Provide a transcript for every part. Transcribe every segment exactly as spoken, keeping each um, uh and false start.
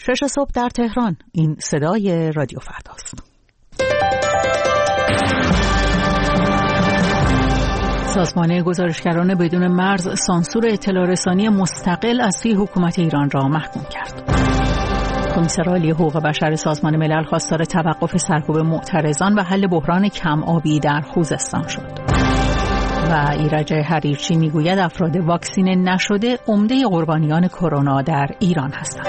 شش صبح در تهران. این صدای رادیو فرداست. سازمان گزارشگران بدون مرز سانسور اطلاع رسانی مستقل از سوی حکومت ایران را محکوم کرد. کمیسر عالی حقوق بشر سازمان ملل خواستار توقف سرکوب معترضان و حل بحران کم آبی در خوزستان شد. و ایرج حریرچی میگوید افراد واکسینه نشده عمده قربانیان کرونا در ایران هستند.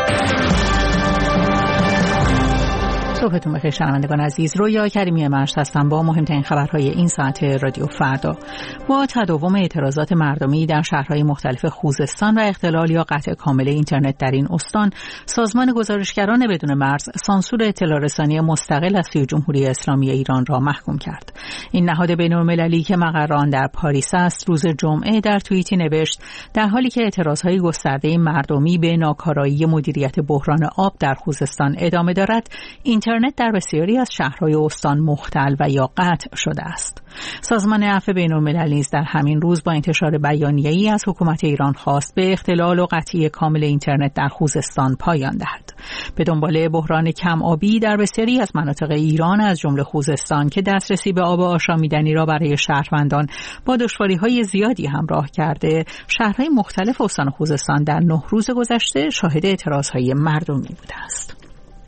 صبحتون بخیر شنوندگان عزیز. رویا کریمی مرز هستم با مهمترین خبرهای این ساعت رادیو فردا. با تداوم اعتراضات مردمی در شهرهای مختلف خوزستان و اختلال یا قطع کامل اینترنت در این استان، سازمان گزارشگران بدون مرز سانسور اطلاع رسانی مستقل از سوی جمهوری اسلامی ایران را محکوم کرد. این نهاد بین‌المللی که مقر آن در پاریس است، روز جمعه در توییتی نوشت در حالی که اعتراضهای گسترده مردمی به ناکارایی مدیریت بحران آب در خوزستان ادامه دارد، اینترنت در بسیاری از شهرهای استان مختل و یا قطع شده است. سازمان عفو بین‌الملل نیز در همین روز با انتشار بیانیه‌ای از حکومت ایران خواست به اختلال و قطعی کامل اینترنت در خوزستان پایان دهد. به دنبال بحران کم آبی در بسیاری از مناطق ایران از جمله خوزستان که دسترسی به آب آشامیدنی را برای شهروندان با دشواری‌های زیادی همراه کرده، شهرهای مختلف استان خوزستان در نه روز گذشته شاهد اعتراضهای مردمی بوده است.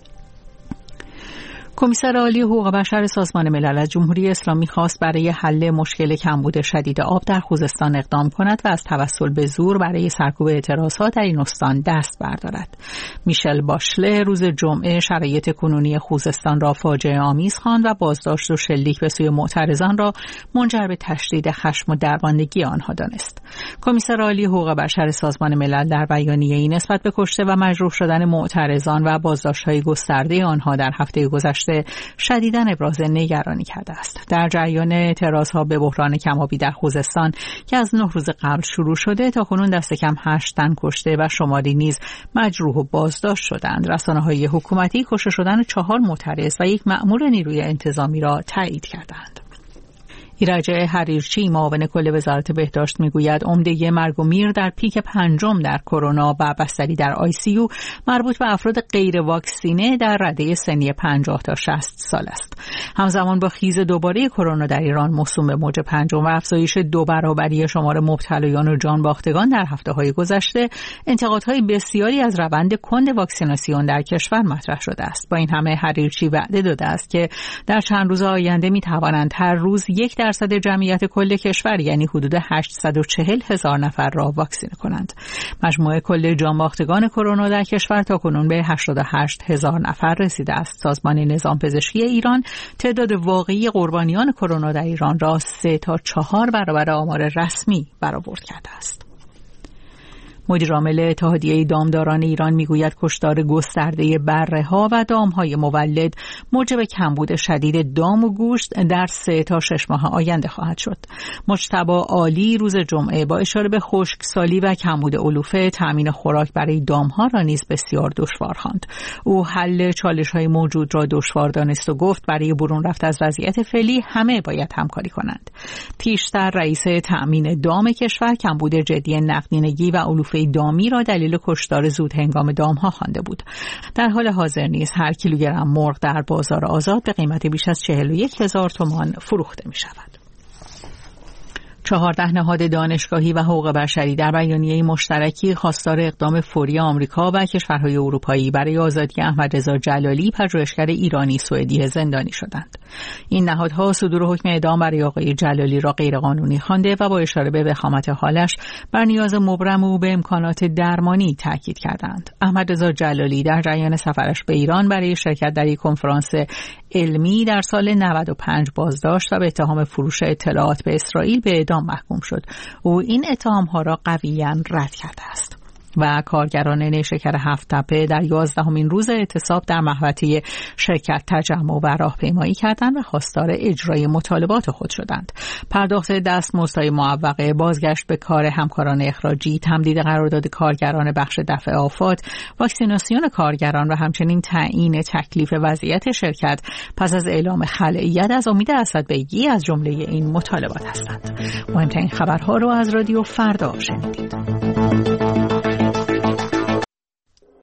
کمیسر عالی حقوق بشر سازمان ملل از جمهوری اسلامی خواست برای حل مشکل کمبود شدید آب در خوزستان اقدام کند و از توسل به زور برای سرکوب اعتراضات در این استان دست بردارد. میشل باشله روز جمعه شرایط کنونی خوزستان را فاجعه آمیز خواند و بازداشت و شلیک به سوی معترضان را منجر به تشدید خشم و درماندگی آنها دانست. کمیسر عالی حقوق بشر سازمان ملل در بیانیه‌ای نسبت به کشته و مجروح شدن معترضان و بازداشت‌های گسترده آنها در هفته گذشته شدیداً ابراز نگرانی کرده است. در جریان اعتراضها به بحران کم‌آبی در خوزستان که از نه روز قبل شروع شده، تا کنون دست کم هشت تن کشته و شماری نیز مجروح و بازداشت شدند. رسانه‌های حکومتی کشته شدن چهار معترض و یک مأمور نیروی انتظامی را تایید کردند. ایرج حریرچی معاون کل وزارت بهداشت میگوید عمده مرگ و میر در پیک پنجم در کرونا و بستری در آی سی یو مربوط به افراد غیر واکسینه در رده سنی پنجاه تا شصت سال است. همزمان با خیز دوباره کرونا در ایران موسوم به موج پنجم و افزایش دو برابری شمار مبتلایان و جان باختگان در هفته‌های گذشته، انتقادهای بسیاری از روند کند واکسیناسیون در کشور مطرح شده است. با این همه حریرچی وعده داده است که در چند روز آینده می‌توانند هر روز یک درصد جمعیت کل کشور یعنی حدود هشتصد و چهل هزار نفر را واکسینه کنند. مجموع کل جانباختگان کرونا در کشور تاکنون به هشتاد و هشت هزار نفر رسیده است. سازمان نظام پزشکی ایران تعداد واقعی قربانیان کرونا در ایران را سه تا چهار برابر آمار رسمی برآورد کرده است. مدیر عامل اتحادیه دامداران ایران میگوید کشتار گسترده بره‌ها و دام‌های مولد موجب کمبود شدید دام و گوشت در سه تا شش ماه آینده خواهد شد. مجتبی عالی روز جمعه با اشاره به خشکسالی و کمبود علوفه تأمین خوراک برای دام‌ها را نیز بسیار دشوار خواند. او حل چالش‌های موجود را دشوار دانست و گفت برای برون رفت از وضعیت فعلی همه باید همکاری کنند. پیشتر رئیس تأمین دام کشور کمبود جدی نقدینگی و علوفه دامی را دلیل کشتار زود هنگام دامها خوانده بود. در حال حاضر نیز هر کیلوگرم مرغ در بازار آزاد به قیمت بیش از چهل و یک هزار تومان فروخته می شود. چهارده نهاد دانشگاهی و حقوق بشری در بیانیه مشترکی خواستار اقدام فوری آمریکا و کشورهای اروپایی برای آزادی احمدرضا جلالی، پژوهشگر ایرانی سوئدی زندانی شدند. این نهادها صدور حکم اعدام برای آقای جلالی را غیرقانونی خوانده و با اشاره به وخامت حالش بر نیاز مبرم او به امکانات درمانی تاکید کردند. احمدرضا جلالی در جریان سفرش به ایران برای شرکت در یک کنفرانس علمی در سال نود و پنج بازداشت و به اتهام فروش اطلاعات به اسرائیل به اعدام محکوم شد. او این اتهام‌ها را قویاً رد کرده است. و کارگران نیشکر هفت تپه در یازدهمین روز اعتصاب در محوطه شرکت تجمع و راهپیمایی کردند و خواستار اجرای مطالبات خود شدند. پرداخت دستمزدهای معوقه، بازگشت به کار همکاران اخراجی، تمدید قرارداد کارگران بخش دفع آفات، واکسیناسیون کارگران و همچنین تعیین تکلیف وضعیت شرکت پس از اعلام خلأیت از امید اسدبیگی از جمله این مطالبات هستند. مهمترین خبرها رو از رادیو فردا شنیدید.